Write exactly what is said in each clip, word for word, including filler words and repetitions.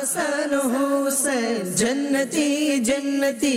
হাসান হুসেন জন্নতি জন্নতি,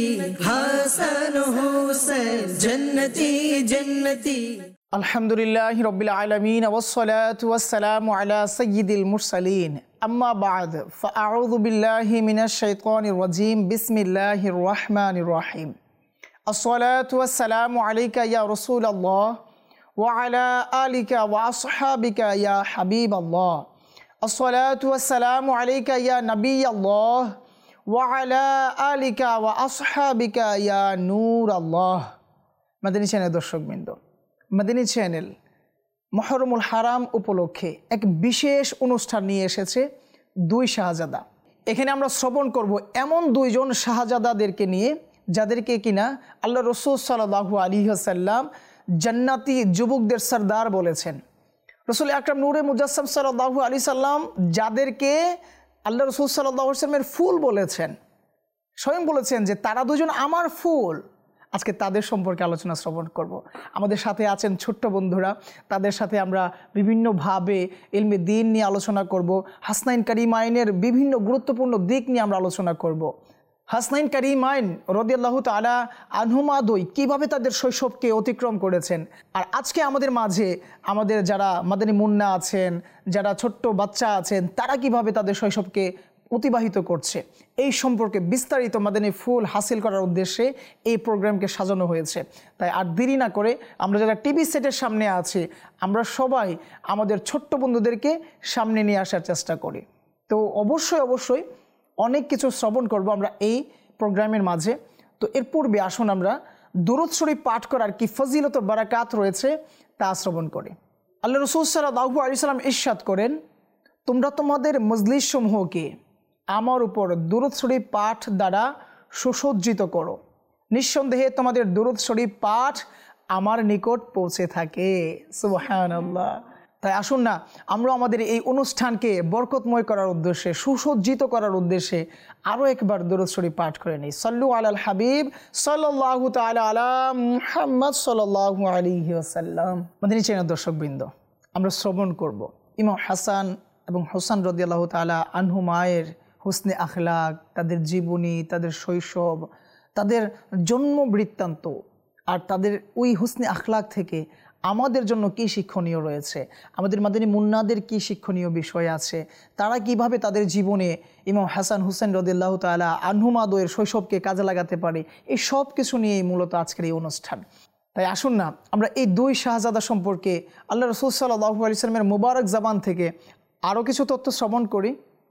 হাসান হুসেন জন্নতি জন্নতি। আলহামদুলিল্লাহি রাব্বিল আলামিন ওয়াসসালাতু ওয়াসসালামু আলা সাইয়্যিদিল মুরসালিন, আম্মা বা'দ, ফাআউযু বিল্লাহি মিনাশ শাইতানির রাজীম, বিসমিল্লাহির রাহমানির রাহিম। আসসালাতু ওয়াসসালামু আলাইকা ইয়া রাসূলাল্লাহ ওয়া আলা আলিকা ওয়া আসহাবিকা ইয়া হাবিবাল্লাহ। আসসালাতু ওয়াসসালামু আলাইকা ইয়া নাবিয়াল্লাহ ওয়া আলা আলিকা ওয়া আসহাবিকা ইয়া নূরাল্লাহ। মাদানী চ্যানেল দর্শকবৃন্দ, মাদানী চ্যানেল মুহররমুল হারাম উপলক্ষে এক বিশেষ অনুষ্ঠান নিয়ে এসেছে, দুই শাহজাদা। এখানে আমরা শ্রবণ করব এমন দুইজন শাহজাদাদেরকে নিয়ে যাদেরকে কিনা আল্লাহ রাসূল সাল্লাল্লাহু আলাইহি ওয়াসাল্লাম জান্নাতি যুবকদের সরদার বলেছেন। রাসূল আকরাম নূরে মুজাসসাম সাল্লাল্লাহু আলাইহি সাল্লাম যাদেরকে আল্লাহ রাসূল সাল্লাল্লাহু আলাইহি ওয়াসাল্লামের ফুল বলেছেন, স্বয়ং বলেছেন যে তারা দুজন আমার ফুল। আজকে তাদের সম্পর্কে আলোচনা শ্রবণ করব। আমাদের সাথে আছেন ছোট্ট বন্ধুরা, তাদের সাথে আমরা বিভিন্নভাবে ইলমে দ্বীন নিয়ে আলোচনা করব। হাসনাইন কারিমাইনের বিভিন্ন গুরুত্বপূর্ণ দিক নিয়ে আমরা আলোচনা করব। হাসনাইন কারিমাইন রাদিয়াল্লাহু তাআলা আনহুমা দুই কীভাবে তাদের শৈশবকে অতিক্রম করেছেন। আর আজকে আমাদের মাঝে আমাদের যারা মাদানী মুন্না আছেন, যারা ছোট্ট বাচ্চা আছেন, তারা কিভাবে তাদের শৈশবকে অতিবাহিত করছে, এই সম্পর্কে বিস্তারিত মাদানী ফুল হাসিল করার উদ্দেশ্যে এই প্রোগ্রামকে সাজানো হয়েছে। তাই আর দেরি না করে আমরা যারা টিভি সেটের সামনে আছি, আমরা সবাই আমাদের ছোট্ট বন্ধুদেরকে সামনে নিয়ে আসার চেষ্টা করি। তো অবশ্যই অবশ্যই অনেক কিছু শ্রবণ করব আমরা এই প্রোগ্রামের মাঝে। তো এর পূর্বে আসুন আমরা দুরূদ শরীফ পাঠ করার কি ফজিলত ও বারাকাত রয়েছে তা শ্রবণ করি। আল্লাহ রাসূল সাল্লাল্লাহু আলাইহি ওয়াসাল্লাম ইরশাদ করেন, তোমরা তোমাদের মজলিস সমূহকে আমার উপর দুরূদ শরীফ পাঠ দ্বারা সুসজ্জিত করো, নিঃসন্দেহে তোমাদের দুরূদ শরীফ পাঠ আমার নিকট পৌঁছে থাকে। সুবহানাল্লাহ। তাই আসুন না আমরা আমাদের এই অনুষ্ঠানকে বরকতময় করার উদ্দেশ্যে, সুসজ্জিত করার উদ্দেশ্যে আরও একবার দুরূদ শরীফ পাঠ করে নিই। সাল্লু আলাল হাবিব সাল্লাল্লাহু তাআলা আলা মুহাম্মদ সাল্লাল্লাহু আলাইহি ওয়াসাল্লাম। মাদানী চ্যানেল দর্শকবৃন্দ, আমরা শ্রবণ করব ইমাম হাসান এবং হোসেন রাদিয়াল্লাহু তাআলা আনহুমায়ের হুসনে আখলাক, তাদের জীবনী, তাদের শৈশব, তাদের জন্ম বৃত্তান্ত, আর তাদের ওই হুসনে আখলাক থেকে আমাদের জন্য কী শিক্ষণীয় রয়েছে, আমাদের মাদানী মুন্নাদের কী শিক্ষণীয় বিষয় আছে, তারা কিভাবে তাদের জীবনে ইমাম হাসান হুসেন রাদিয়াল্লাহু তাআলা আনহুমা দুয়ের শৈশবকে কাজে লাগাতে পারে, এই সব কিছু নিয়েই মূলত আজকের এই অনুষ্ঠান। তাই আসুন না আমরা এই দুই শাহজাদা সম্পর্কে আল্লাহ রাসূল সাল্লাল্লাহু আলাইহি ওয়াসাল্লামের মুবারক জবান থেকে আরও কিছু তথ্য শ্রবণ করি।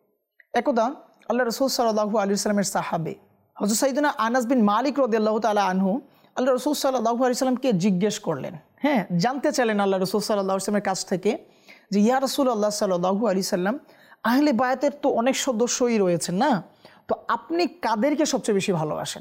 একদা আল্লাহ রাসূল সাল্লাল্লাহু আলাইহি ওয়াসাল্লামের সাহাবী হযরত সাইয়্যিদুনা আনাস বিন মালিক রাদিয়াল্লাহু তাআলা আনহু আল্লাহ রাসূল সাল্লাল্লাহু আলাইহি ওয়াসাল্লামকে জিজ্ঞেস করলেন, হ্যাঁ জানতে চাইলেন আল্লাহ রাসূল সাল্লাল্লাহু আলাইহি ওয়াসাল্লামের কাছ থেকে যে ইয়া রাসূলুল্লাহ সাল্লাল্লাহু আলাইহি ওয়াসাল্লাম, আহলে বায়াতের তো অনেক সদস্যই রয়েছেন না, তো আপনি কাদেরকে সবচেয়ে বেশি ভালোবাসেন?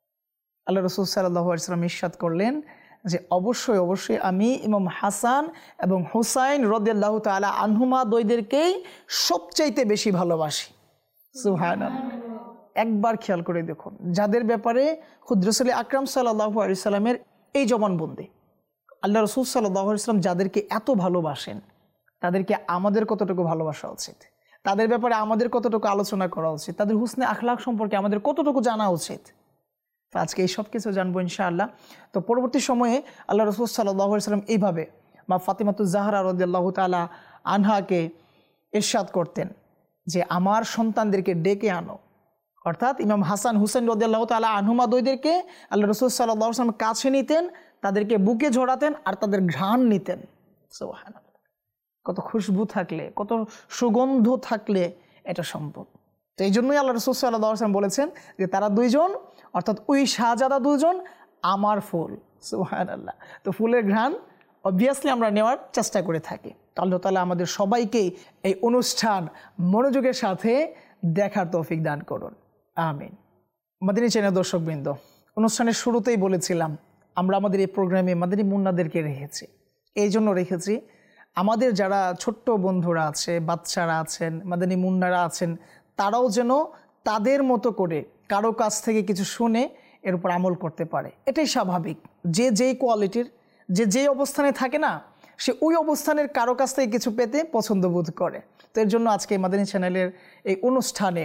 আল্লাহ রাসূল সাল্লাল্লাহু আলাইহি ওয়াসাল্লাম ইরশাদ করলেন যে অবশ্যই অবশ্যই আমি ইমাম হাসান এবং হুসাইন রাদিয়াল্লাহু তাআলা আনহুমা দুইদেরকেই সবচাইতে বেশি ভালোবাসি। সুবহানাল্লাহ। একবার খেয়াল করে দেখুন, যাদের ব্যাপারে খুদ রাসূল আকরাম সাল্লাল্লাহু আলাইহি সাল্লামের এই জবানবন্দি, আল্লাহ রাসূল সাল্লাল্লাহু আলাইহি সাল্লাম যাদেরকে এত ভালোবাসেন, তাদেরকে আমাদের কতটুকু ভালোবাসা উচিত, তাদের ব্যাপারে আমাদের কতটুকু আলোচনা করা উচিত, তাদের হুসনে আখলাক সম্পর্কে আমাদের কতটুকু জানা উচিত। তো আজকে এই সব কিছু জানবো ইনশাআল্লাহ। তো পরবর্তী সময়ে আল্লাহ রাসূল সাল্লাল্লাহু আলাইহি সাল্লাম এইভাবে মা ফাতিমাতুজ জাহরা রাদিয়াল্লাহু তাআলা আনহাকে ইরশাদ করতেন যে আমার সন্তানদেরকে ডেকে আনো, অর্থাৎ ইমাম হাসান হুসেন রাদিয়াল্লাহু তাআলা আনহুমা দুইদেরকে আল্লাহ রাসূল সাল্লাল্লাহু আলাইহি সাল্লাম কাছে নিতেন, তাদেরকে বুকে জড়াতেন আর তাদের ঘ্রাণ নিতেন। সুবহানাল্লাহ। কত খুশবু থাকলে, কত সুগন্ধ থাকলে এটা সম্ভব। তো এই জন্যই আল্লাহ রাসূল সাল্লাল্লাহু আলাইহি সাল্লাম বলেছেন যে তারা দুইজন, অর্থাৎ ওই শাহজাদা দুইজন আমার ফুল। সুবহানাল্লাহ। তো ফুলের ঘ্রাণ অবভিয়াসলি আমরা নেওয়ার চেষ্টা করে থাকি। আল্লাহ তাআলা আমাদের সবাইকেই এই অনুষ্ঠান মনোযোগের সাথে দেখার তৌফিক দান করুন, আমিন। মাদানী চ্যানেল দর্শকবৃন্দ, অনুষ্ঠানের শুরুতেই বলেছিলাম আমরা আমাদের এই প্রোগ্রামে মাদানী মুন্নাদেরকে রেখেছি। এই জন্য রেখেছি আমাদের যারা ছোট্ট বন্ধুরা আছে, বাচ্চারা আছেন, মাদানী মুন্নারা আছেন, তারাও যেন তাদের মতো করে কারো কাছ থেকে কিছু শুনে এর উপর আমল করতে পারে। এটাই স্বাভাবিক। যে যেই কোয়ালিটির, যে যেই অবস্থানে থাকে না, সে ওই অবস্থানের কারো কাছ থেকে কিছু পেতে পছন্দ বোধ করে। তো এর জন্য আজকে মাদানী চ্যানেলের এই অনুষ্ঠানে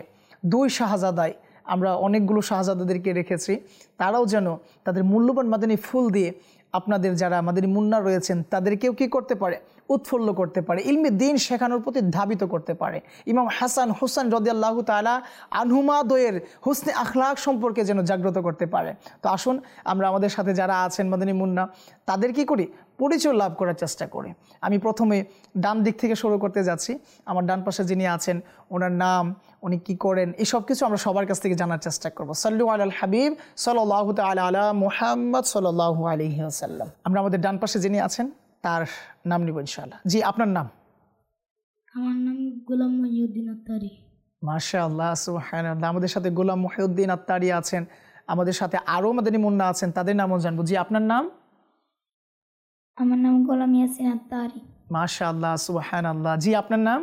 দুই শাহজাদায় আমরা অনেকগুলো শাহজাদাদেরকে রেখেছি, তারাও যেন তাদের মূল্যবান মাদানী ফুল দিয়ে আপনাদের যারা মাদানী মুন্না রয়েছেন তাদেরকেও কি করতে পারে, উৎফুল্ল করতে পারে, ইলমে দ্বীন শেখানোর প্রতি ধাবিত করতে পারে। ইমাম হাসান হুসাইন রাদিয়াল্লাহু তাআলা আনহুমা দ্বয়ের হুসনে আখলাক সম্পর্কে যেন জাগ্রত করতে পারে। তো আসুন আমরা আমাদের সাথে যারা আছেন মাদানী মুন্না তাদের কি করি, পরিচয় লাভ করার চেষ্টা করি। আমি প্রথমে ডান দিক থেকে শুরু করতে যাচ্ছি। আমার ডান পাশে যিনি আছেন ওনার নাম, উনি কি করেন, এই সব কিছু আমরা সবার কাছ থেকে জানার চেষ্টা করব। সাল্লু আলাল হাবিব সাল্লাল্লাহু তাআলা আলা মুহাম্মদ সাল্লাল্লাহু আলাইহি ওয়াসাল্লাম। আমরা আমাদের ডান পাশে যিনি আছেন তার নাম নিব ইনশাআল্লাহ। জি, আপনার নাম? আমার নাম গোলাম মহিউদ্দিন আত্তারি। মাশাআল্লাহ, সুবহানাল্লাহ। আমাদের সাথে গোলাম মহিউদ্দিন আত্তারি আছেন, আমাদের সাথে আরও মাদানী মুন্না আছেন, তাদের নামও জানবো। জি, আপনার নাম? আমার নাম গোলাম ইয়াসিন আত্তারি। মাশাআল্লাহ, সুবহানাল্লাহ। জি, আপনার নাম?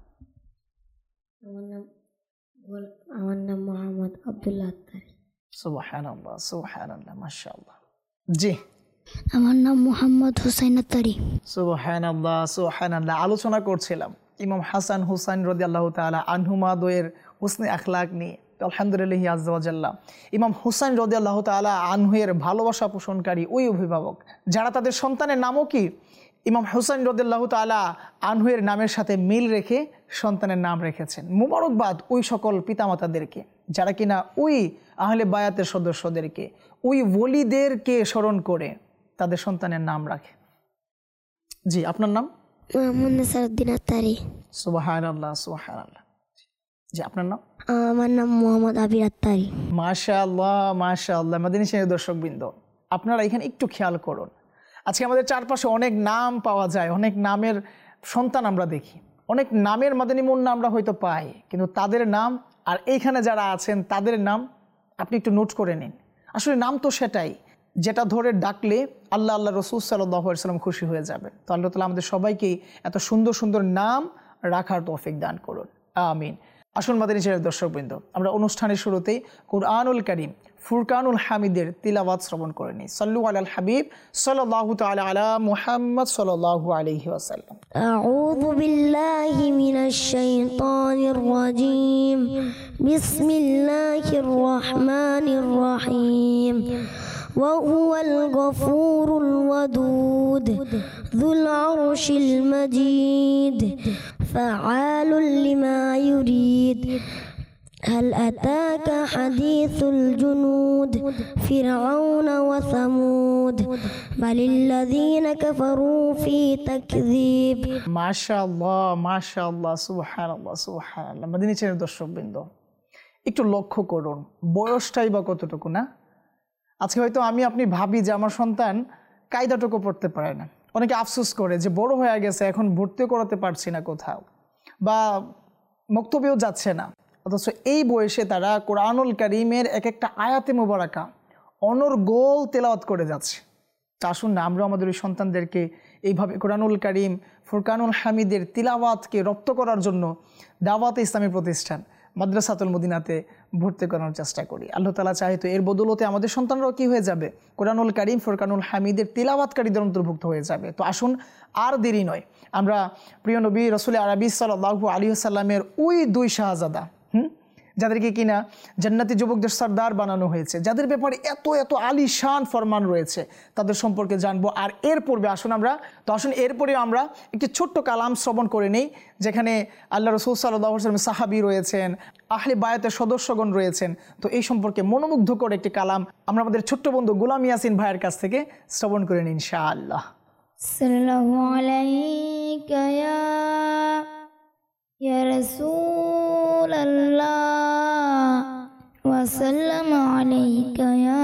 আমার নাম আমার নাম মোহাম্মদ আব্দুল্লাহ আত্তারি। সুবহানাল্লাহ, সুবহানাল্লাহ, মাশাআল্লাহ। জি, আমার নাম মোহাম্মদ হুসাইন আত্তারি। সুবহানাল্লাহ, সুবহানাল্লাহ। আলোচনা করছিলাম ইমাম হাসান হুসাইন রাদিয়াল্লাহু তাআলা আনহুমা দ্বয়ের হুসনে আখলাক নিয়ে। আলহামদুলিল্লাহ আযজা ওয়া জাল্লা, ইমাম হুসাইন রাদিয়াল্লাহু তাআলা আনহুয়ের ভালোবাসা পোষণকারী ওই অভিভাবক যারা তাদের সন্তানের নামও কি ইমাম হুসাইন রাদিয়াল্লাহু তাআলা আনহুয়ের নামের সাথে মিল রেখে সন্তানের নাম রেখেছেন। মুবারকবাদ ওই সকল পিতামাতাদেরকে যারা কিনা ওই আহলে বায়াতের সদস্যদেরকে, ওই ওলিদেরকে স্মরণ করে তাদের সন্তানের নাম রাখে। জি, আপনার নাম? মোহাম্মদ নাসিরউদ্দিন আত্তারি। সুবহানাল্লাহ, সুবহানাল্লাহ। জি, আপনার নাম? আমার নাম মোহাম্মদ আবির আত্তারি। মাশাআল্লাহ, মাশাআল্লাহ। মাদানী চ্যানেলের দর্শকবৃন্দ, আপনারা এখানে একটু খেয়াল করুন। আজকে আমাদের চারপাশে অনেক নাম পাওয়া যায়, অনেক নামের সন্তান আমরা দেখি, অনেক নামের মাদানী মুন্না আমরা হয়তো পাই, কিন্তু তাদের নাম আর এইখানে যারা আছেন তাদের নাম আপনি একটু নোট করে নিন। আসলে নাম তো সেটাই যেটা ধরে ডাকলে আল্লাহ আল্লাহ রসুল সাল্লাল্লাহু আলাইহি ওয়াসাল্লাম খুশি হয়ে যাবেন। তো আল্লাহ তাআলা আমাদের সবাইকে এত সুন্দর সুন্দর নাম রাখার তৌফিক দান করুন, আমিন। আসুন মাদানী চ্যানেলের দর্শকবৃন্দ, আমরা অনুষ্ঠানের শুরুতেই কুরআনুল কারীম ফুরকানুল হামিদের তিলাওয়াত শ্রবণ করে নিই। সাল্লু আলাল হাবিব সাল্লাল্লাহু তাআলা আলা মুহাম্মদ সাল্লাল্লাহু আলাইহি ওয়াসাল্লাম। আউযু বিল্লাহি মিনাশ শাইতানির রাজীম। বিসমিল্লাহির রহমানির রহিম। وهو الغفور الودود ذو العرش المجيد فعال لما يريد هل أتاك حديث الجنود فرعون وثمود بل الذين كفروا في تكذيب। মাশাআল্লাহ, মাশাআল্লাহ, সুবহানাল্লাহ, সুবহানাল্লাহ। মাদানী চ্যানেলের দর্শকবৃন্দ, একটু লক্ষ্য করুন বয়সটাই বা কতটুকু না। আজকে হয়তো আমি আপনি ভাবি যে আমার সন্তান কায়দাটুকু পড়তে পারে না, অনেকে আফসোস করে যে বড় হয়ে গেছে এখন ভর্তিও করাতে পারছি না কোথাও, বা মক্তবেও যাচ্ছে না, অথচ এই বয়সে তারা কোরআনুল কারীমের এক একটা আয়াতে মুবারাকা অনর্গল তেলাওয়াত করে যাচ্ছে। তা আসুন না আমরা আমাদের ওই সন্তানদেরকে এইভাবে কোরআনুল কারীম ফুরকানুল হামিদের তিলাওয়াতকে রপ্ত করার জন্য দাওয়াতে ইসলামী প্রতিষ্ঠান মাদ্রাসাতুল মদিনাতে ভর্তি করানোর চেষ্টা করি। আল্লাহ তাআলা চাহে তো এর বদৌলতে আমাদের সন্তানরাও কি হয়ে যাবে, কোরআনুল কারীম ফুরকানুল হামিদের তিলাওয়াতকারীদের অন্তর্ভুক্ত হয়ে যাবে। তো আসুন আর দেরি নয়, আমরা প্রিয় নবী রাসূল আরবি সাল্লাল্লাহু আলাইহি ওয়াসাল্লামের ওই দুই শাহজাদা হুম যাদেরকে কিনা জান্নাতি যুবকদের সর্দার বানানো হয়েছে, যাদের ব্যাপারে এত এত আলিশান ফরমান রয়েছে, তাদের সম্পর্কে জানবো। আর এর পূর্বে আসুন আমরা তো আসুন এরপরে আমরা একটি ছোট্ট কালাম শ্রবণ করে নিই, যেখানে আল্লাহ রাসূল সাল্লাল্লাহু আলাইহি ওয়াসাল্লাম সাহাবী রয়েছেন, আহলে বায়াতের সদস্যগণ রয়েছেন। তো এই সম্পর্কে মনোমুগ্ধকর একটি কালাম আমরা আমাদের ছোট্ট বন্ধু গোলাম ইয়াসিন ভাইয়ের কাছ থেকে শ্রবণ করে নিই ইনশাআল্লাহ। সাল্লাল্লাহু আলাইকা ইয়া ইয়া রাসূলাল্লাহ ওয়া সাল্লামু আলাইকা ইয়া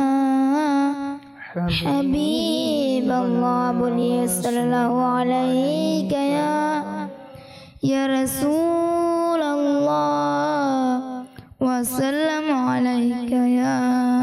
হাবিবাল্লাহ। বলিয়ে সাল্লাল্লাহু আলাইকা ইয়া ইয়া রাসূলাল্লাহ ওয়া সাল্লামু আলাইকা ইয়া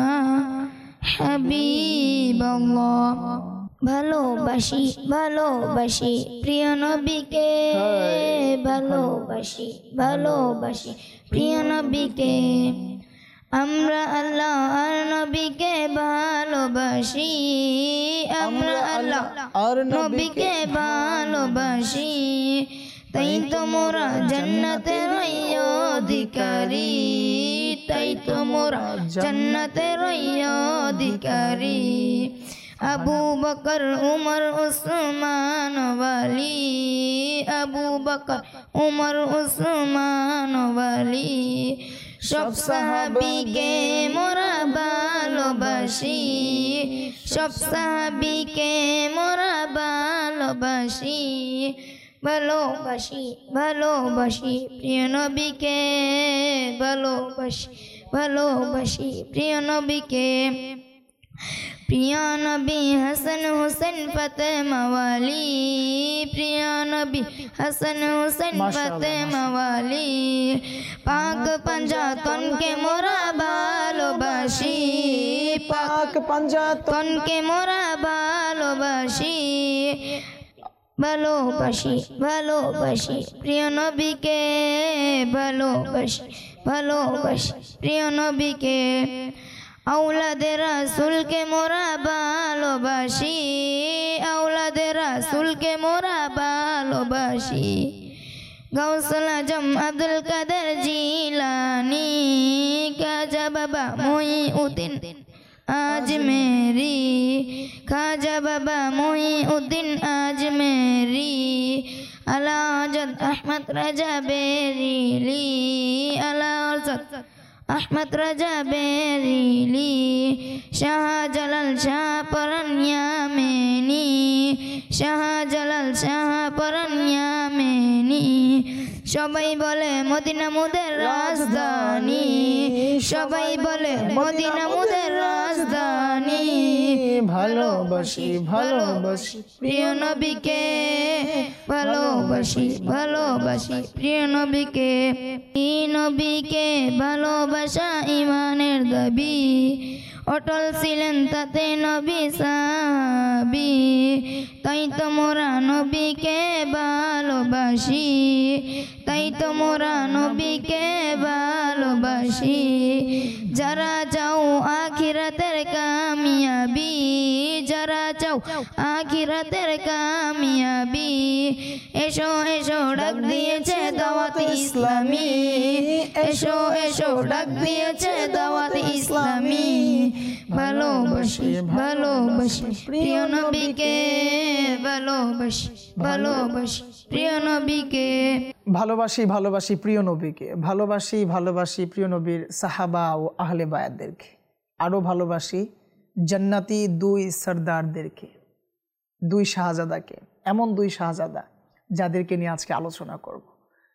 হাবিবাল্লাহ। ভালোবাসি ভালোবাসি প্রিয় নবীকে, ভালোবাসি ভালোবাসি প্রিয় নবীকে, আমরা আল্লাহ আর নবীকে ভালোবাসি, আমরা আল্লাহ আর নবীকে ভালোবাসি, তাই তো মোরা জান্নাতের অধিকারী, তাই তো মোরা জান্নাতের অধিকারী। আবু বকর উমর উসমান ওয়ালি, আবু বকর উমর উসমান ওয়ালি। সব সাহাবীকে মোরা ভালোবাসি, সব সাহাবীকে মোরা ভালোবাসি। ভালোবাসি ভালোবাসি প্রিয় নবীকে, ভালোবাসি ভালোবাসি প্রিয় নবীকে। প্রিয় নবী হাসান হোসেন ফাতেমা ওয়ালি, প্রিয় নবী হাসান হোসেন ফাতেমা ওয়ালি। পাক পাঞ্জাতনকে মোরা ভালোবাসি, পাক পাঞ্জাতনকে মোরা ভালোবাসি। ভালোবাসি ভালোবাসি প্রিয় নবীকে, ভালোবাসি ভালোবাসি প্রিয় নবীকে। আওলাদে রাসূলকে মোরা ভালোবাসি, আওলাদে রাসূলকে মোরা ভালোবাসি। গাউসুল আজম আব্দুল কাদের জিলানী, খাজা বাবা মুঈউদ্দিন আজমেরি, খাজা বাবা মুঈউদ্দিন আজমেরি। আলা হযরত আহমদ রাজা বেরেলি, আলা হযরত আহমদ রাজা বেরেলি। শাহজালাল শাহপরান ইয়ামেনি, শাহজালাল শাহপরান ইয়ামেনি। সবাই বলে মদিনা মুদের রাজধানী, সবাই বলে মদিনা মুদের রাজধানী। ভালোবাসি ভালোবাসি প্রিয় নবীকে, ভালোবাসি ভালোবাসি প্রিয় নবীকে। এই নবীকে ভালোবাসা ইমানের দাবি, অটল ছিলেন তাতে নবী সাহাবী। তাই তো মোরা নবীকে ভালোবাসি, তাই তো মোরা নবীকে ভালোবাসি। যারা চাও আখিরাতের কামিয়াবি, যারা চাও আখিরাতের কামিয়াবি। এসো এসো ডাক দিয়েছে দাওয়াত ইসলামী, এসো এসো ডাক দিয়েছে দাওয়াত ইসলামী। ভালোবাসি ভালোবাসি প্রিয় নবীকে, ভালোবাসি ভালোবাসি প্রিয় নবীকে। ভালোবাসি ভালোবাসি প্রিয় নবীকে, ভালোবাসি ভালোবাসি প্রিয় নবীর সাহাবা ও আহলে বায়াতদেরকে। আরও ভালোবাসি জান্নাতি দুই সরদারদেরকে, দুই শাহজাদাকে। এমন দুই শাহজাদা যাদেরকে নিয়ে আজকে আলোচনা করব,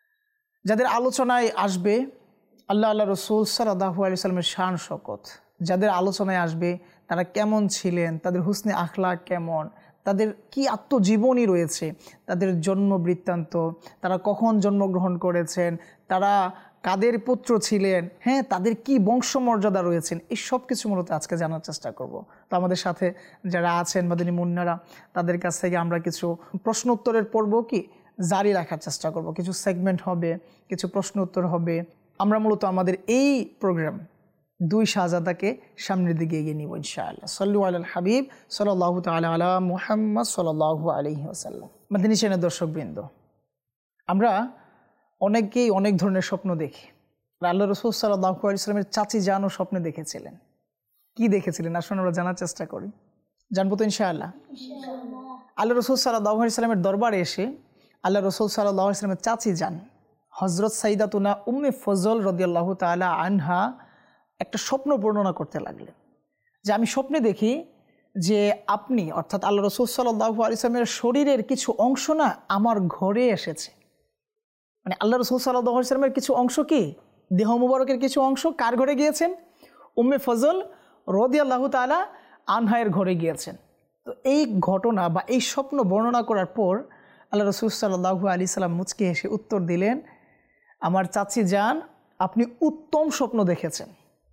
যাদের আলোচনায় আসবে আল্লাহ আল্লাহ রসুল সাল্লাল্লাহু আলাইহি ওয়াসাল্লামের শান শকত, যাদের আলোচনায় আসবে তারা কেমন ছিলেন, তাদের হুসনে আখলাক কেমন, তাদের কি আত্মজীবনী রয়েছে, তাদের জন্ম বৃত্তান্ত, তারা কখন জন্মগ্রহণ করেছেন, তারা কাদের পুত্র ছিলেন, হ্যাঁ তাদের কি বংশমর্যাদা রয়েছেন, এই সব কিছু মূলত আজকে জানার চেষ্টা করব। তো আমাদের সাথে যারা আছেন মাদানী মুন্নারা, তাদের কাছ থেকে আমরা কিছু প্রশ্ন উত্তরের পর্ব কি জারি রাখার চেষ্টা করব। কিছু সেগমেন্ট হবে, কিছু প্রশ্ন উত্তর হবে। আমরা মূলত আমাদের এই প্রোগ্রাম দুই শাহজাদাকে সামনের দিকে এগিয়ে নিব ইনশাআল্লাহ। সাল্লু আলাল হাবিব সাল্লাল্লাহু তাআলা আলা মুহাম্মদ সাল্লাল্লাহু আলাইহি ওয়াসাল্লাম। মাদানী চ্যানেলের দর্শকবৃন্দ, আমরা অনেকেই অনেক ধরনের স্বপ্ন দেখি। আল্লাহ রাসূল সাল্লাল্লাহু আলাইহি ওয়াসাল্লামের চাচি জানও স্বপ্নে দেখেছিলেন। কি দেখেছিলেন আসলে আমরা জানার চেষ্টা করি, জানবো তো ইনশাআল্লাহ। আল্লাহ রাসূল সাল্লাল্লাহু আলাইহি ওয়াসাল্লামের দরবারে এসে আল্লাহ রাসূল সাল্লাল্লাহু আলাইহি ওয়াসাল্লামের চাচি জান হযরত সাইয়্যিদাতুনা উম্মে ফজল রাদিয়াল্লাহু তাআলা আনহা একটা স্বপ্ন বর্ণনা করতে লাগলেন যে আমি স্বপ্নে দেখি যে আপনি অর্থাৎ আল্লাহ রাসূল সাল্লাল্লাহু আলাইহি ওয়াসাল্লামের শরীরের কিছু অংশ না আমার ঘরে এসেছে। মানে আল্লাহ রাসূল সাল্লাল্লাহু আলাইহি ওয়াসাল্লামের কিছু অংশ কি দেহ মুবারকের কিছু অংশ কার ঘরে গিয়েছেন? উম্মে ফজল রাদিয়াল্লাহু তাআলা আনহায়ের ঘরে গিয়েছেন। তো এই ঘটনা বা এই স্বপ্ন বর্ণনা করার পর আল্লাহ রাসূল সাল্লাল্লাহু আলাইহি সাল্লাম মুচকি হেসে উত্তর দিলেন, আমার চাচি যান আপনি উত্তম স্বপ্ন দেখেছেন।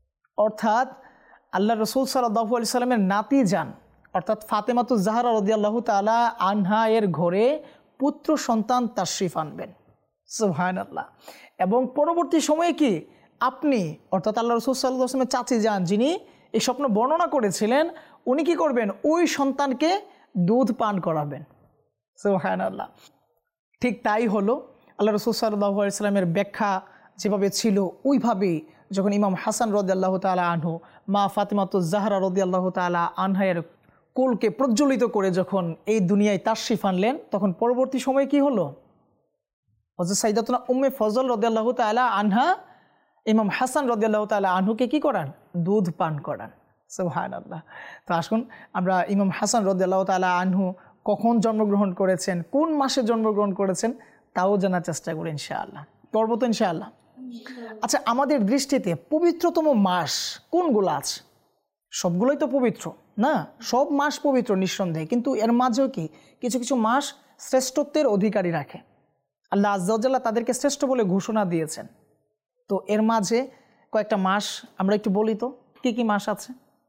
অর্থাৎ আল্লাহ রাসূল সাল্লাল্লাহু আলাইহি সাল্লামের নাতি যান অর্থাৎ ফাতেমাতুজ জাহরা রাদিয়াল্লাহু তাআলা আনহা এর ঘরে পুত্র সন্তান তাশরিফ আনবেন। সুবহানাল্লাহ। এবং পরবর্তী সময়ে কি আপনি অর্থাৎ আল্লাহ রাসূল সাল্লাল্লাহু আলাইহি ওয়াসাল্লামের চাচি যান যিনি এই স্বপ্ন বর্ণনা করেছিলেন, উনি কি করবেন? ওই সন্তানকে দুধ পান করাবেন। সুবহানাল্লাহ। ঠিক তাই হলো। আল্লাহ রাসূল সাল্লাল্লাহু আলাইহি সাল্লামের ব্যাখ্যা যেভাবে ছিল ওইভাবেই যখন ইমাম হাসান রাদিয়াল্লাহু তাআলা আনহু মা ফাতিমাতুজ জাহরা রাদিয়াল্লাহু তাআলা আনহার কোলকে প্রজ্বলিত করে যখন এই দুনিয়ায় তাশরিফ আনলেন, তখন পরবর্তী সময়ে কি হলো? হযরত সাইয়্যিদাতুনা উম্মে ফজল রাদিয়াল্লাহু তাআলা আনহা ইমাম হাসান রাদিয়াল্লাহু তাআলা আনহুকে কি করান? দুধ পান করান। সুবহানাল্লাহ। তো আসুন আমরা ইমাম হাসান রাদিয়াল্লাহু তাআলা আনহু কখন জন্মগ্রহণ করেছেন, কোন মাসে জন্মগ্রহণ করেছেন তাও জানার চেষ্টা করি ইনশাআল্লাহ। পর্ব তো ইনশাআল্লাহ। আচ্ছা, আমাদের দৃষ্টিতে পবিত্রতম মাস কোনগুলো আছে? সবগুলোই তো পবিত্র না, সব মাস পবিত্র নিঃসন্দেহে, কিন্তু এর মাঝেও কি কিছু কিছু মাস শ্রেষ্ঠত্বের অধিকারী রাখে। আল্লাহ আজ্জা ওয়া জাল্লা তাদেরকে শ্রেষ্ঠ বলে ঘোষণা দিয়েছেন। তো এর মাঝে কয়েকটা মাস আমরা একটু বলি তো, কি কি মাস আছে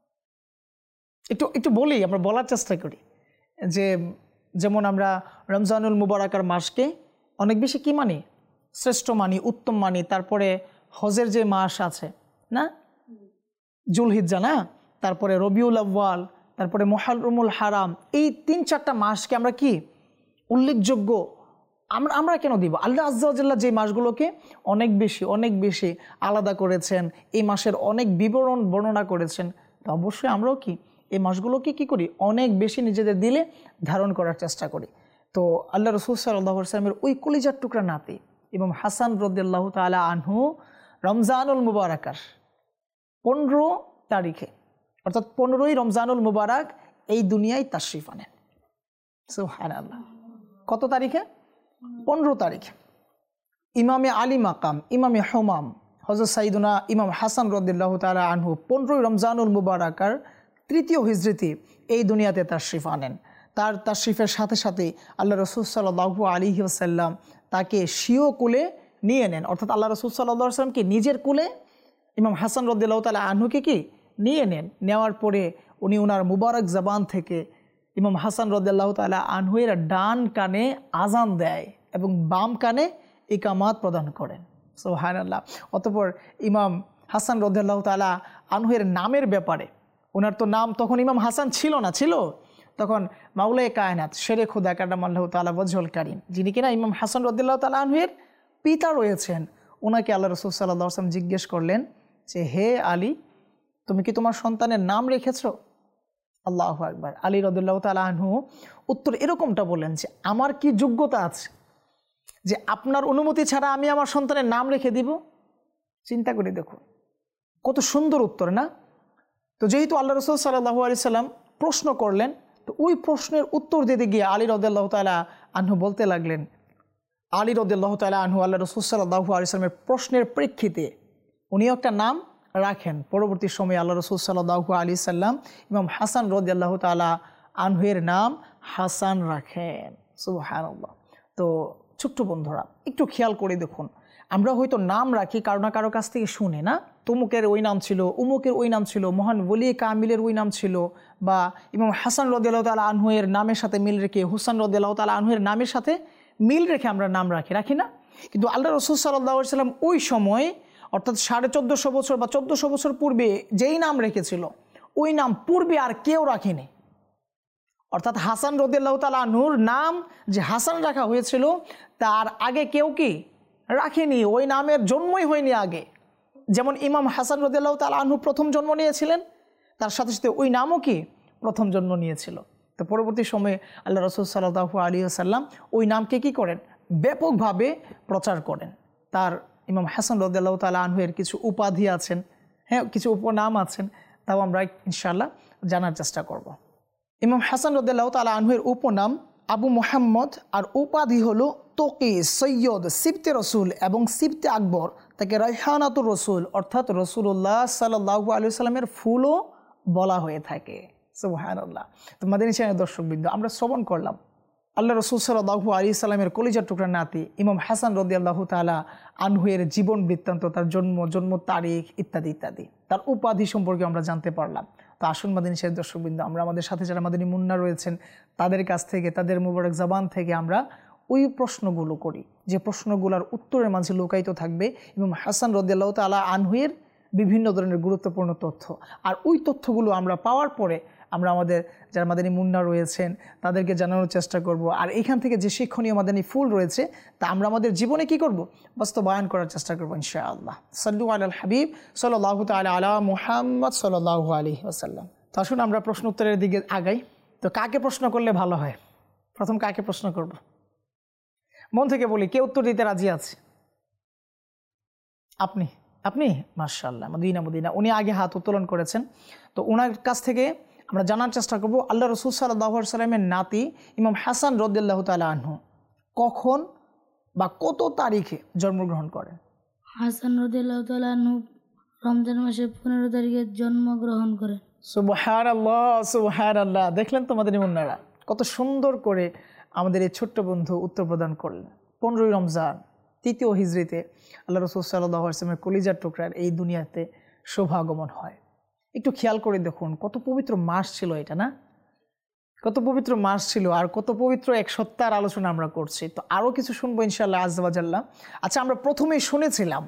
একটু একটু বলি, আমরা বলার চেষ্টা করি। যে যেমন আমরা রমজানুল মুবারাকার মাসকে অনেক বেশি কি মানি? শ্রেষ্ঠ মানি, উত্তম মানি। তারপরে হজের যে মাস আছে না, জুলহিজ্জা না, তারপরে রবিউল আউয়াল, তারপরে মুহররমুল হারাম, এই তিন চারটা মাসকে আমরা কি উল্লেখযোগ্য আমরা আমরা কেন দিব? আল্লাহ আজ্জা ওয়া জাল্লা যে মাসগুলোকে অনেক বেশি অনেক বেশি আলাদা করেছেন, এই মাসের অনেক বিবরণ বর্ণনা করেছেন, তো অবশ্যই আমরাও কি এই মাসগুলোকে কি করি? অনেক বেশি নিজেদের দিলে ধারণ করার চেষ্টা করি। তো আল্লাহ রাসূল সাল্লাল্লাহু আলাইহি ওয়াসাল্লামের ওই কলিজার টুকরা নাতি ইমাম হাসান রাদিয়াল্লাহু তাআলা আনহু রমজানুল মুবারাকার পনেরো তারিখে, অর্থাৎ পনেরোই রমজানুল মুবারাক এই দুনিয়ায় তাশরিফ আনেন। সুবহানাল্লাহ। কত তারিখে? পনেরো তারিখে। ইমামে আলী মাকাম, ইমামে হুমাম হযরত সাইয়্যিদুনা ইমাম হাসান রাদিয়াল্লাহু তাআলা আনহু পনেরোই রমজানুল মুবারাকার তৃতীয় হিজরিতে এই দুনিয়াতে তাশরিফ আনেন। তার তাশরিফের সাথে সাথে আল্লাহ রাসূল সাল্লাল্লাহু আলাইহি ওয়াসাল্লাম তাকে স্বীয় কোলে নিয়ে নেন, অর্থাৎ আল্লাহ রাসূল সাল্লাল্লাহু আলাইহি ওয়াসাল্লামকে নিজের কোলে ইমাম হাসান রাদিয়াল্লাহু তাআলা আনহুকে কি নিয়ে নেন। নেওয়ার পরে উনি ওনার মুবারক জবান থেকে ইমাম হাসান রাদিয়াল্লাহু তাআলা আনহুয়ের ডান কানে আজান দেয় এবং বাম কানে ইকামাত প্রদান করেন। সুবহানাল্লাহ। অতঃপর ইমাম হাসান রাদিয়াল্লাহু তাআলা আনহুয়ের নামের ব্যাপারে, ওনার তো নাম তখন ইমাম হাসান ছিল না, ছিল তখন মাওলায়ে কায়নাত শেরে খুদা কাররামাল্লাহু তাআলা ওয়াজহুল কারীম, যিনি কিনা ইমাম হাসান রাদিয়াল্লাহু তাআলা আনহুয়ের পিতা রয়েছেন, ওনাকে আল্লাহ রাসূল সাল্লাল্লাহু আলাইহি ওয়াসাল্লাম জিজ্ঞেস করলেন যে, হে আলী, তুমি কি তোমার সন্তানের নাম রেখেছো? আল্লাহু আকবার। আলী রাদিয়াল্লাহু তাআলা আনহু উত্তর এরকমটা বললেন যে, আমার কি যোগ্যতা আছে যে আপনার অনুমতি ছাড়া আমি আমার সন্তানের নাম রেখে দিব? চিন্তা করে দেখুন, কত সুন্দর উত্তর না? তো যেহেতু আল্লাহ রাসূল সাল্লাল্লাহু আলাইহি সাল্লাম প্রশ্ন করলেন, তো ওই প্রশ্নের উত্তর দিতে গিয়ে আলী রাদিয়াল্লাহু তাআলা আনহু বলতে লাগলেন, আলী রাদিয়াল্লাহু তাআলা আনহু আল্লাহ রাসূল সাল্লাল্লাহু আলাইহি সাল্লামের প্রশ্নের প্রেক্ষিতে উনিও একটা নাম রাখেন। পরবর্তী সময়ে আল্লাহ রাসূল সাল্লাল্লাহু আলাইহি সাল্লাম ইমাম হাসান রাদিয়াল্লাহু তাআলা আনহুয়ের নাম হাসান রাখেন। সুবহানাল্লাহ। তো ছোট্ট বন্ধুরা একটু খেয়াল করে দেখুন, আমরা হয়তো নাম রাখি কারো না কারো কাছ থেকে শুনে না, তমুকের ওই নাম ছিল, উমুকের ওই নাম ছিল, মহান ওলি কামিলের ওই নাম ছিল, বা ইমাম হাসান রাদিয়াল্লাহু তাআলা আনহুয়ের নামের সাথে মিল রেখে হুসাইন রাদিয়াল্লাহু তাআলা আনহুয়ের নামের সাথে মিল রেখে আমরা নাম রাখি রাখি না? কিন্তু আল্লাহ রাসূল সাল্লাল্লাহু আলাইহি সাল্লাম ওই সময়, অর্থাৎ সাড়ে চোদ্দোশো বছর বা চোদ্দোশো বছর পূর্বে যেই নাম রেখেছিল ওই নাম পূর্বে আর কেউ রাখেনি। অর্থাৎ হাসান রাদিয়াল্লাহু তাআলা আনহুর নাম যে হাসান রাখা হয়েছিল তার আগে কেউ কি রাখেনি, ওই নামের জন্মই হয়নি আগে। যেমন ইমাম হাসান রাদিয়াল্লাহু তাআলা আনহু প্রথম জন্ম নিয়েছিলেন, তার সাথে সাথে ওই নামও কি প্রথম জন্ম নিয়েছিল। তো পরবর্তী সময়ে আল্লাহ রাসূল সাল্লাল্লাহু আলাইহি ওয়াসাল্লাম ওই নামকে কি করেন? ব্যাপকভাবে প্রচার করেন। তার ইমাম হাসান রাদিয়াল্লাহু তাআলা আনহুয়ের কিছু উপাধি আছেন, হ্যাঁ কিছু উপনাম আছেন, তাও আমরা ইনশাআল্লাহ জানার চেষ্টা করব। ইমাম হাসান রাদিয়াল্লাহু তাআলা আনহুয়ের উপনাম আবু মুহাম্মদ, আর উপাধি হলো তকি, সৈয়দ, সিবতে রসুল এবং সিবতে আকবর। তাকে রায়হানাতুর রসুল অর্থাৎ রসুল্লাহ সাল্লাল্লাহু আলাইহি ওয়াসাল্লামের ফুলও বলা হয়ে থাকে। সুবহানাল্লাহ। তো মাদানী চ্যানেলের দর্শকবৃন্দ, আমরা শ্রবণ করলাম আল্লাহ রসুল সাল্লাল্লাহু আলাইহি ওয়াসাল্লামের কলিজার টুকরা নাতি ইমাম হাসান রাদিয়াল্লাহু তাআলা আনহুয়ের জীবন বৃত্তান্ত, তার জন্ম জন্ম তারিখ ইত্যাদি ইত্যাদি, তার উপাধি সম্পর্কে আমরা জানতে পারলাম। তো আসুন মাদানী চ্যানেলের দর্শকবৃন্দ, আমরা আমাদের সাথে যারা মাদানী মুন্না রয়েছেন তাদের কাছ থেকে, তাদের মুবারক জবান থেকে আমরা ওই প্রশ্নগুলো করি যে প্রশ্নগুলোর উত্তরের মাঝে লুকায়িত থাকবে ইমাম হাসান রাদিয়াল্লাহু তাআলা আনহুয়ের বিভিন্ন ধরনের গুরুত্বপূর্ণ তথ্য। আর ওই তথ্যগুলো আমরা পাওয়ার পরে আমরা আমাদের যারা মাদানী মুন্না রয়েছেন তাদেরকে জানানোর চেষ্টা করব। আর এখান থেকে যে শিক্ষণীয় মাদানী ফুল রয়েছে তা আমরা আমাদের জীবনে কি করব, বাস্তবায়ন করার চেষ্টা করব ইনশাআল্লাহ। সাল্লু আলাল হাবিব সাল্লাল্লাহু তাআলা আলা মুহাম্মদ সাল্লাল্লাহু আলাইহি ওয়াসাল্লাম। তো আসুন আমরা প্রশ্ন উত্তরের দিকে আগাই। তো কাকে প্রশ্ন করলে ভালো হয়? প্রথম কাকে প্রশ্ন করব? মন থেকে বলি, কে উত্তর দিতে রাজি আছে? আপনি আপনি মাশাআল্লাহ, মদিনা মদিনা উনি আগে হাত উত্তোলন করেছেন। তো ওনার কাছ থেকে আমরা জানার চেষ্টা করব আল্লাহ রাসূল সাল্লাল্লাহু আলাইহি ওয়াসাল্লামের নাতি ইমাম হাসান রাদিয়াল্লাহু তাআলা আনহু কখন বা কত তারিখে জন্মগ্রহণ করেন? হাসান রাদিয়াল্লাহু তাআলা আনহু রমজান মাসের পনেরো তারিখে জন্মগ্রহণ করেন। সুবহানাল্লাহ সুবহানাল্লাহ, দেখলেন তো মাদানী মুন্নারা কত সুন্দর করে আমাদের এই ছোট্ট বন্ধু উত্তর প্রদান করলেন। পনেরোই রমজান তৃতীয় হিজরিতে আল্লাহ রাসূল সাল্লাল্লাহু আলাইহি ওয়াসাল্লামের কলিজার টুকরার এই দুনিয়াতে শুভাগমন হয়। একটু খেয়াল করে দেখুন কত পবিত্র মাস ছিল এটা, না? কত পবিত্র মাস ছিল আর কত পবিত্র এক সত্তার আলোচনা আমরা করছি। তো আরও কিছু শুনবো ইনশাআল্লাহ আজ্জা ওয়া জাল্লা। আচ্ছা, আমরা প্রথমেই শুনেছিলাম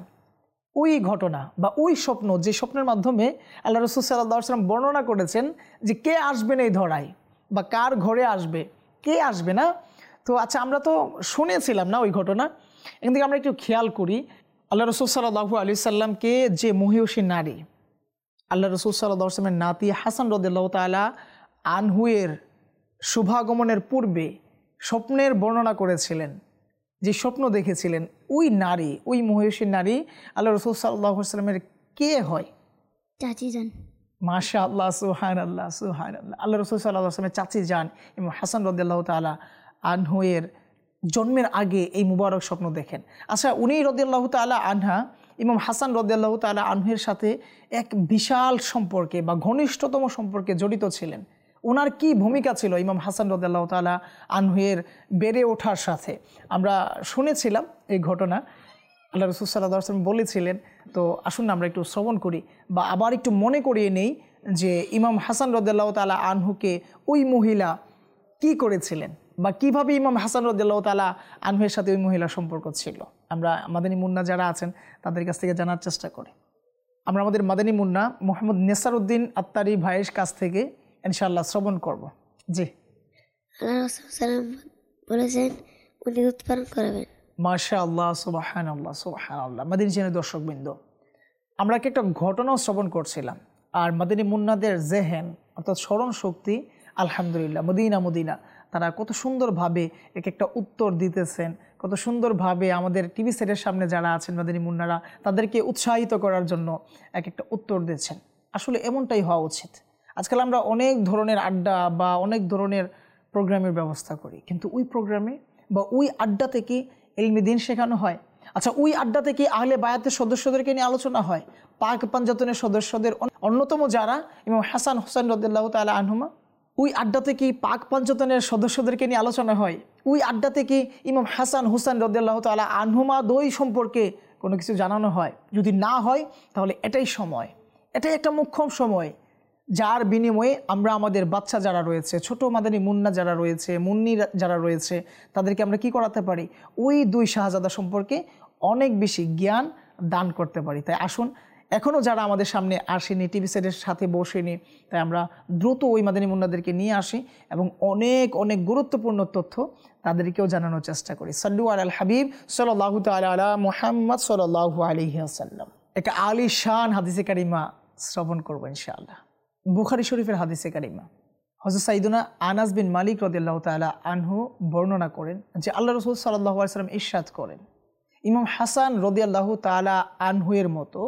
ওই ঘটনা বা ওই স্বপ্ন, যে স্বপ্নের মাধ্যমে আল্লাহ রাসূল সাল্লাল্লাহু আলাইহি ওয়াসাল্লাম বর্ণনা করেছেন যে কে আসবেন এই ধরায় বা কার ঘরে আসবে, কে আসবে না। তো আচ্ছা, আমরা তো শুনেছিলাম না ওই ঘটনা। এখান থেকে আমরা একটু খেয়াল করি, আল্লাহ রাসূল সাল্লাল্লাহু আলাইহি সাল্লামকে যে মহিয়সী নারী আল্লাহ রাসূল সাল্লাল্লাহু আলাইহি ওয়াসাল্লামের নাতি হাসান রাদিয়াল্লাহু তাআলা আনহুয়ের শুভাগমনের পূর্বে স্বপ্নের বর্ণনা করেছিলেন, যে স্বপ্ন দেখেছিলেন, ওই নারী, ওই মহিয়সী নারী আল্লাহ রাসূল সাল্লাল্লাহু আলাইহি ওয়াসাল্লামের কে হয়? চাচি যান। মাশাআল্লাহ সুবহানাল্লাহ সুবহানাল্লাহ, আল্লাহ রাসূল সাল্লাল্লাহু আলাইহি ওয়াসাল্লামের চাচি যান ইমাম হাসান রাদিয়াল্লাহু তাআলা আনহুয়ের জন্মের আগে এই মুবারক স্বপ্ন দেখেন। আচ্ছা, উনি রাদিয়াল্লাহু তাআলা আনহা ইমাম হাসান রাদিয়াল্লাহু তাআলা আনহুর সাথে এক বিশাল সম্পর্কে বা ঘনিষ্ঠতম সম্পর্কে জড়িত ছিলেন। ওনার কি ভূমিকা ছিল ইমাম হাসান রাদিয়াল্লাহু তাআলা আনহুর বেড়ে ওঠার সাথে? আমরা শুনেছিলাম এই ঘটনা, আল্লাহ রাসূল সাল্লাল্লাহু আলাইহি ওয়াসাল্লাম বলেছিলেন। তো আসুন আমরা একটু শ্রবণ করি বা আবার একটু মনে করিয়ে নেই যে ইমাম হাসান রাদিয়াল্লাহু তাআলা আনহুকে ওই মহিলা কি করেছিলেন বা কিভাবে ইমাম হাসান রাদিয়াল্লাহু তাআলা আনহুর সাথে ওই মহিলার সম্পর্ক ছিল। আমরা মাদানী মুন্না যারা আছেন তাদের কাছ থেকে জানার চেষ্টা করি। আমরা আমাদের মাদানী মুন্না মোহাম্মদ নেসারউদ্দিন আত্তারি ভাইয়ের কাছ থেকে ইনশাআল্লাহ শ্রবণ করব। জি, আল্লাহ রাসূল সাল্লাম বলেছেন উনি দুধ পান করাবেন। মাশাআল্লাহ সুবহানাল্লাহ সুবহানাল্লাহ। মাদানী চ্যানেলের দর্শকবৃন্দ, আমরা কি একটা ঘটনাও শ্রবণ করছিলাম, আর মাদানী মুন্নাদের জেহেন অর্থাৎ স্মরণ শক্তি আলহামদুলিল্লাহ মদিনা মদিনা তারা কত সুন্দরভাবে এক একটা উত্তর দিতেছেন, কত সুন্দরভাবে আমাদের টিভি সেটের সামনে যারা আছেন মাদানী মুন্নারা তাদেরকে উৎসাহিত করার জন্য এক একটা উত্তর দিচ্ছেন। আসলে এমনটাই হওয়া উচিত। আজকাল আমরা অনেক ধরনের আড্ডা বা অনেক ধরনের প্রোগ্রামের ব্যবস্থা করি, কিন্তু ওই প্রোগ্রামে বা ওই আড্ডা থেকে ইলমি দ্বীন শেখানো হয়? আচ্ছা, ওই আড্ডা থেকে আহলে বায়াতের সদস্যদেরকে নিয়ে আলোচনা হয়, পাক পাঞ্জাতনের সদস্যদের অন্যতম যারা ইমাম হাসান হুসাইন রাদিয়াল্লাহু তাআলা আনহুমা, ওই আড্ডা থেকে পাক পাঞ্জাতনের সদস্যদেরকে নিয়ে আলোচনা হয়। ওই আড্ডা থেকে ইমাম হাসান হুসাইন রাদিয়াল্লাহু তাআলা আনহুমা দুই সম্পর্কে কোনো কিছু জানানো হয়। যদি না হয় তাহলে এটাই সময়, এটাই একটা মুখ্যম সময় যার বিনিময়ে আমরা আমাদের বাচ্চা যারা রয়েছে, ছোট মাদানী মুন্না যারা রয়েছে, মুন্নি যারা রয়েছে, তাদেরকে আমরা কি করাতে পারি? ওই দুই শাহজাদা সম্পর্কে অনেক বেশি জ্ঞান দান করতে পারি। তাই আসুন, এখনও যারা আমাদের সামনে আসেনি, টিভি সেটের সাথে বসেনি, তাই আমরা দ্রুত ওই মাদানী মুন্নাদেরকে নিয়ে আসি এবং অনেক অনেক গুরুত্বপূর্ণ তথ্য তাদেরকেও জানানোর চেষ্টা করি। সাল্লু আলাল হাবিব সাল্লাল্লাহু তাআলা আলা মুহাম্মদ সাল্লাল্লাহু আলাইহি ওয়াসাল্লাম। একটা আলিশান হাদিসে কারিমা শ্রবণ করবো ইনশাআল্লাহ। বুখারী শরীফের হাদিসে কারিমা, হযরত সাইয়্যিদুনা আনাস বিন মালিক রাদিয়াল্লাহু তাআলা আনহু বর্ণনা করেন যে আল্লাহ রাসূল সাল্লাল্লাহু আলাইহি ওয়াসাল্লাম ইরশাদ করেন, ইমাম হাসান রাদিয়াল্লাহু তাআলা আনহু এর মতো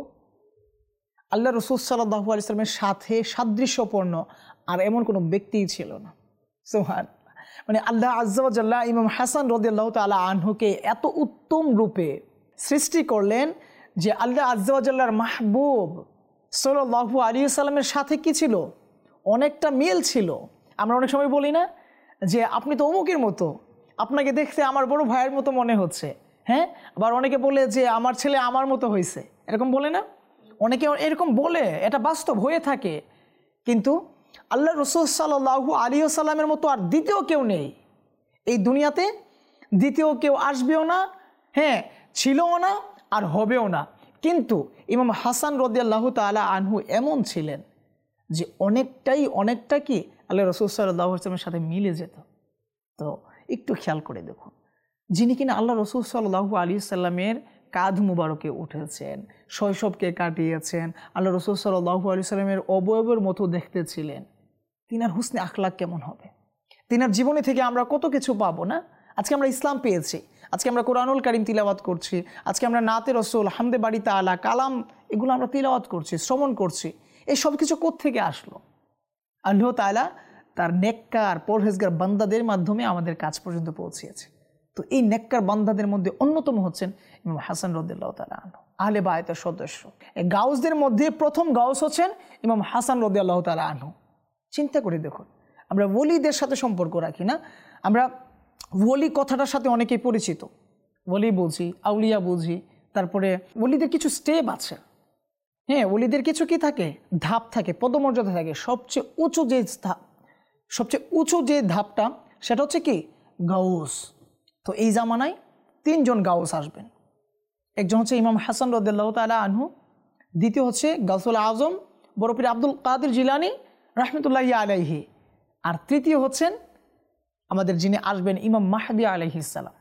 আল্লাহ রাসূল সাল্লাল্লাহু আলাইহি ওয়াসাল্লামের সাথে সাদৃশ্যপূর্ণ আর এমন কোনো ব্যক্তিই ছিল না। সুবহানাল্লাহ। মানে আল্লাহ আজ্জা ওয়া জাল্লা ইমাম হাসান রাদিয়াল্লাহু তাআলা আনহুকে এত উত্তম রূপে সৃষ্টি করলেন যে আল্লাহ আজ্জা ওয়া জাল্লার মাহবুব সাল্লাল্লাহু আলাইহি ওয়াসাল্লামের সাথে কি ছিল? অনেকটা মিল ছিল। আমরা অনেক সময় বলি না যে আপনি তো অমুকের মতো, আপনাকে দেখতে আমার বড় ভাইয়ের মতো মনে হচ্ছে, হ্যাঁ? আবার অনেকে বলে যে আমার ছেলে আমার মতো হয়েছে, এরকম বলে না? অনেকে এরকম বলে, এটা বাস্তব হয়ে থাকে। কিন্তু আল্লাহ রাসূল সাল্লাল্লাহু আলাইহি ওয়াসাল্লামের মতো আর দ্বিতীয় কেউ নেই এই দুনিয়াতে, দ্বিতীয় কেউ আসবেও না, হ্যাঁ ছিলও না আর হবেও না। কিন্তু ইমাম হাসান রাদিয়াল্লাহু তাআলা আনহু এমন ছিলেন যে অনেকটাই অনেকটা কি আল্লাহ রসুল সাল্লাল্লাহু আলাইহি ওয়াসাল্লামের সাথে মিলে যেত। তো একটু খেয়াল করে দেখুন, যিনি কিনা আল্লাহ রসুল সাল্লাল্লাহু আলাইহি ওয়াসাল্লামের কাঁধ মুবারকে উঠেছেন, শৈশবকে কাটিয়েছেন, আল্লাহ রসুল সাল্লাল্লাহু আলাইহি ওয়াসাল্লামের অবয়বের মতো দেখতে ছিলেন, তিনার হুসনে আখলাক কেমন হবে? তিনার জীবনে থেকে আমরা কত কিছু পাবো না? আজকে আমরা ইসলাম পেয়েছি, আজকে আমরা কোরআনুল কারীম তিলাওয়াত করছি, আজকে আমরা নাতে রসুল, হামদে বাড়ি তাআলা, কালাম এগুলো আমরা তিলাওয়াত করছি, শ্রবণ করছি। এই সব কিছু কোত্থেকে আসলো? আল্লাহ তাআলা তার নেককার পরহেজগার বান্দাদের মাধ্যমে আমাদের কাছ পর্যন্ত পৌঁছিয়েছে। তো এই নেককার বান্দাদের মধ্যে অন্যতম হচ্ছেন ইমাম হাসান রাদিয়াল্লাহু তাআলা আনহু, আহলে বায়তের সদস্য। এই গাউসদের মধ্যে প্রথম গাউস হচ্ছেন ইমাম হাসান রাদিয়াল্লাহু তাআলা আনহু। চিন্তা করে দেখুন, আমরা ওলিদের সাথে সম্পর্ক রাখি না? আমরা ওলি কথাটার সাথে অনেকেই পরিচিত, ওলি বুঝি, আউলিয়া বুঝি, তারপরে ওলিদের কিছু স্টেপ আছে। হ্যাঁ, ওলিদের কিছু কি থাকে, ধাপ থাকে, পদমর্যাদা থাকে। সবচেয়ে উঁচু যে ধাপ, সবচেয়ে উঁচু যে ধাপটা সেটা হচ্ছে কি গাউস। তো এই জামানায় তিনজন গাউস আসবেন। একজন হচ্ছে ইমাম হাসান রাদিয়াল্লাহু তাআলা আনহু, দ্বিতীয় হচ্ছে গাউসুল আজম বড় পীর আব্দুল কাদের জিলানী রাহমাতুল্লাহি আলাইহি, আর তৃতীয় হচ্ছেন আমাদের যিনি আসবেন ইমাম মাহদী আলাইহিস সালাম।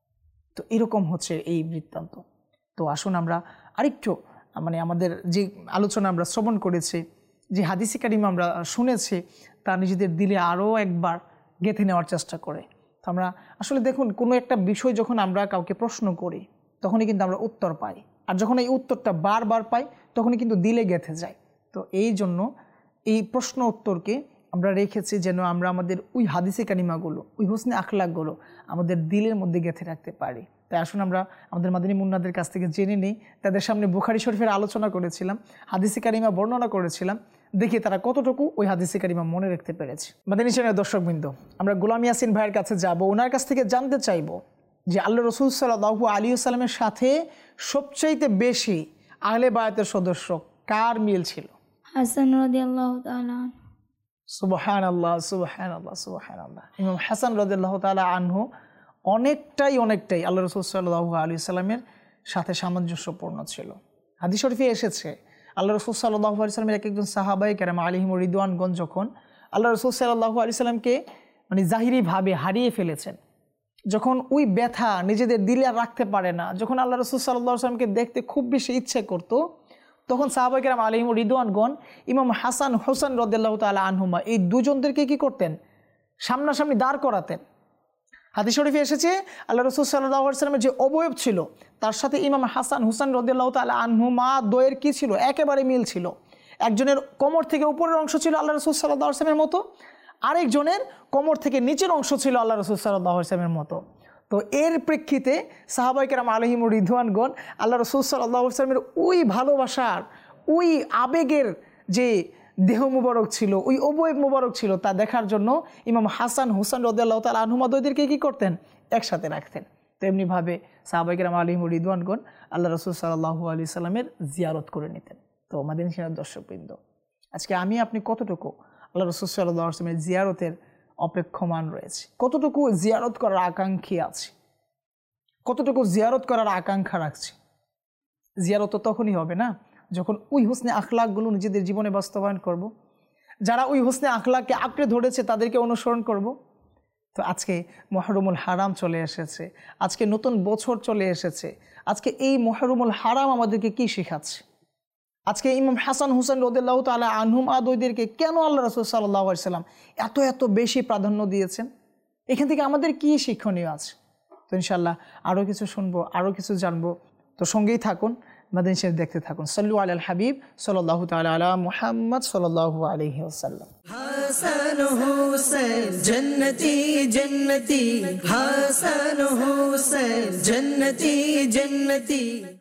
তো এরকম হচ্ছে এই বৃত্তান্ত। তো আসুন আমরা আরেকটু মানে আমাদের যে আলোচনা আমরা শ্রবণ করেছি, যে হাদিসে কারিম আমরা শুনেছি, তা নিজেদের দিলে আরও একবার গেঁথে নেওয়ার চেষ্টা করে। তো আমরা আসলে দেখুন, কোনো একটা বিষয় যখন আমরা কাউকে প্রশ্ন করি তখনই কিন্তু আমরা উত্তর পাই, আর যখন এই উত্তরটা বারবার পাই তখনই কিন্তু দিলে গেঁথে যায়। তো এই জন্য এই প্রশ্ন উত্তরকে আমরা রেখেছি যেন আমরা আমাদের ওই হাদিসে কারিমাগুলো, ওই হোসনে আখলাকগুলো আমাদের দিলের মধ্যে গেঁথে রাখতে পারি। তাই আসুন আমরা আমাদের মাদানী মুন্নাদের কাছ থেকে জেনে নিই। তাদের সামনে বুখারী শরীফের আলোচনা করেছিলাম, হাদিসে কারিমা বর্ণনা করেছিলাম, দেখি তারা কতটুকু ওই হাদিসে কারিমা মনে রাখতে পেরেছে। মাদানী চ্যানেলের দর্শকবৃন্দ, আমরা গোলাম ইয়াসিন ভাইয়ের কাছে যাব, ওনার কাছ থেকে জানতে চাইব যে আল্লাহ রসুল সাল্লাল্লাহু আলাইহি ওয়াসাল্লামের সাথে সবচাইতে বেশি আহলে বায়াতের সদস্য কার মিল ছিল? হাসান রাদিয়াল্লাহু তাআলা। সুবহানাল্লাহ, সুবহানাল্লাহ, সুবহানাল্লাহ। ইমাম হাসান রাদিয়াল্লাহু তাআলা আনহু অনেকটাই অনেকটাই আল্লাহ রসুল সাল্লাল্লাহু আলাইহি ওয়াসাল্লামের সাথে সামঞ্জস্যপূর্ণ ছিল। হাদিস শরীফে এসেছে আল্লাহ রসুল সাল্লাল্লাহু আলাইহি ওয়াসাল্লামের এক একজন সাহাবায়ে কেরাম আলাইহিমুর রিদওয়ানগণ যখন আল্লাহ রসুল সাল্লাল্লাহু আলাইহি ওয়াসাল্লামকে মানে জাহিরিভাবে হারিয়ে ফেলেছেন, যখন ওই ব্যথা নিজেদের দিলে আর রাখতে পারে না, যখন আল্লাহ রসুল সাল্লাল্লাহু আলাইহি ওয়াসাল্লামকে দেখতে খুব বেশি ইচ্ছে করতো, তখন সাহাবায়ে কেরাম আলাইহিমুর রিদওয়ানগণ ইমাম হাসান হোসেন রাদিয়াল্লাহু তাআলা আনহুমা এই দুজনদেরকে কি করতেন? সামনাসামনি দাঁড় করাতেন। হাদিস শরীফে এসেছে আল্লাহ রসুল সাল্লাল্লাহু আলাইহি ওয়াসাল্লামের যে অবয়ব ছিল তার সাথে ইমাম হাসান হুসাইন রাদিয়াল্লাহু তাআলা আনহুমা দয়ের কি ছিল? একেবারে মিল ছিল। একজনের কোমর থেকে উপরের অংশ ছিল আল্লাহ রসুল সাল্লাল্লাহু আলাইহি ওয়াসাল্লামের মতো, আরেকজনের কোমর থেকে নিচের অংশ ছিল আল্লাহ রসুল সাল্লাল্লাহু আলাইহি ওয়াসাল্লামের মতো। তো এর প্রেক্ষিতে সাহাবায়ে কেরাম আলাইহিমুর রিদওয়ানগণ আল্লাহ রসুল সাল্লাল্লাহু আলাইহি ওয়াসাল্লামের ওই ভালোবাসার, ওই আবেগের যে দেহ মুবারক ছিল, ওই অবয়ব মুবারক ছিল, তা দেখার জন্য ইমাম হাসান হুসাইন রাদিয়াল্লাহু তাআলা আনহুমা দুইদেরকে কি করতেন? একসাথে রাখতেন। তো এমনিভাবে সাহাবায়ে কেরাম আলাইহিমুর রিদওয়ানগণ আল্লাহ রসুল সাল্লাল্লাহু আলাইহি সাল্লামের জিয়ারত করে নিতেন। তো মাদানী চ্যানেলের দর্শকবৃন্দ, আজকে আমি আপনি কতটুকু আল্লাহ রসুল সাল্লাল্লাহু আলাইহি সাল্লামের জিয়ারতের অপেক্ষমান রয়েছে? কতটুকু জিয়ারত করার আকাঙ্ক্ষী আছে? কতটুকু জিয়ারত করার আকাঙ্ক্ষা রাখছি? জিয়ারত তো তখনই হবে না যখন ওই হোসনে আখলাকগুলো নিজেদের জীবনে বাস্তবায়ন করব। যারা ওই হোসনে আখলাককে আঁকড়ে ধরেছে তাদেরকে অনুসরণ করব। তো আজকে মুহররমুল হারাম চলে এসেছে, আজকে নতুন বছর চলে এসেছে। আজকে এই মুহররমুল হারাম আমাদেরকে কি শেখাচ্ছে? আজকে ইমাম হাসান হুসাইন রাদিয়াল্লাহু তাআলা আনহুম আদয়দেরকে কেন আল্লাহ রাসূল সাল্লাল্লাহু আলাইহি সাল্লাম এত এত বেশি প্রাধান্য দিয়েছেন? এখান থেকে আমাদের কি শিক্ষণীয় আছে? তো ইনশাআল্লাহ আরও কিছু শুনবো, আরও কিছু জানবো। তো সঙ্গেই থাকুন, মাদানী শরীফ দেখতে থাকুন। সাল্লু আলাল হাবিব সাল্লাল্লাহু তাআলা আলা মুহাম্মদ সাল্লাল্লাহু আলাইহি ওয়াসাল্লাম। হাসান হুসেন জন্নতি জন্নতি, হাসান হুসেন জন্নতি জন্নতি।